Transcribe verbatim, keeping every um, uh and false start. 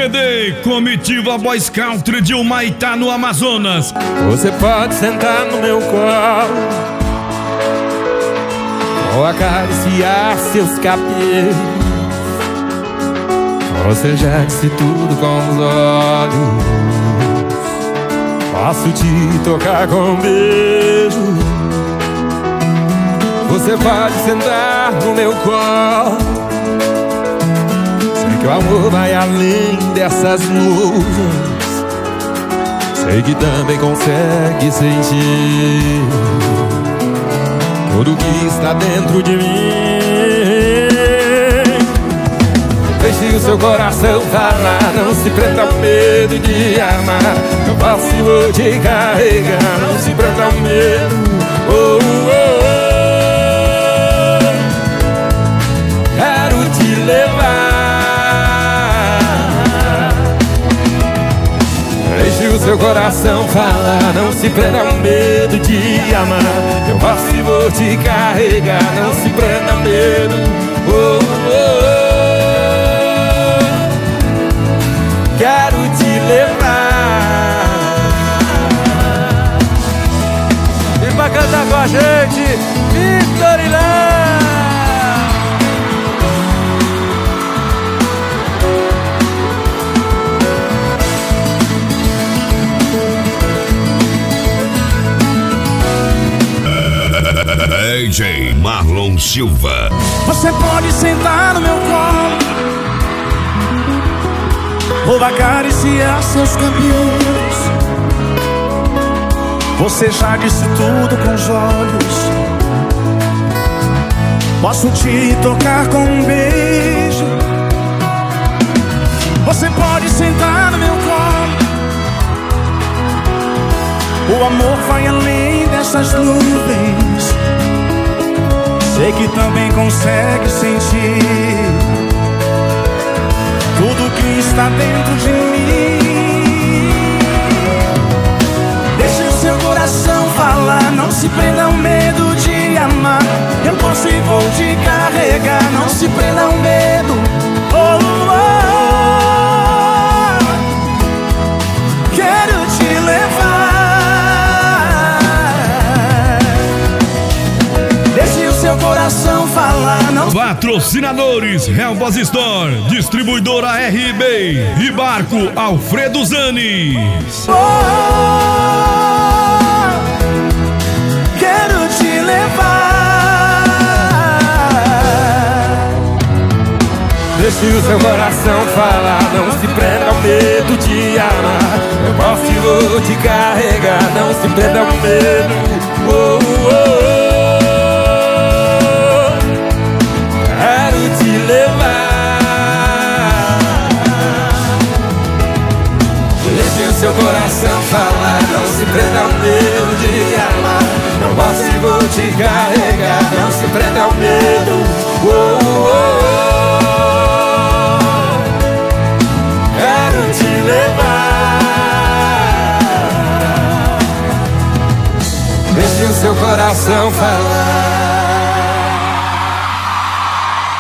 G D Comitiva Boys Country de Humaitá, no Amazonas. Você pode sentar no meu colo ou acariciar seus cabelos. Você já disse tudo com os olhos. Posso te tocar com um beijo. Você pode sentar no meu colo. Sei que o amor vai além dessas nuvens. Sei que também consegue sentir tudo que está dentro de mim. Deixe o seu coração falar, não se prenda ao medo de amar. Eu posso e vou te carregar, não se prenda ao medo. Oh, oh, oh. Quero te levar. Deixe o seu coração falar, não se prenda ao medo de amar. Eu posso e vou te carregar, não se prenda ao medo. Oh, oh, oh. Quero te levar. Vem pra cantar com a gente, Victor e Léo. D J Marlon Silva. Você pode sentar no meu colo ou acariciar seus cabelos. Você já disse tudo com os olhos. Posso te tocar com um beijo. Você pode sentar no meu colo. O amor vai além dessas nuvens. Sei que também consegue sentir tudo que está dentro de mim. Deixe o seu coração falar, não se prenda ao medo de amar. Eu posso e vou te carregar, não se prenda ao medo. Oh, oh, oh. Quero te levar. Deixe o seu coração falar, não. Patrocinadores: Helbas Store, Distribuidora R B e Barco Alfredo Zanes. Oh, quero te levar. Deixe o seu coração falar, não se prenda ao medo de amar. Eu posso e vou te carregar, não se prenda ao medo. Oh, oh, oh. Quero te levar. Deixe o seu coração falar, não se prenda ao medo de amar. Não posso e vou te carregar, não se prenda ao medo. Oh, oh, oh. Quero te levar. Deixe o seu coração falar.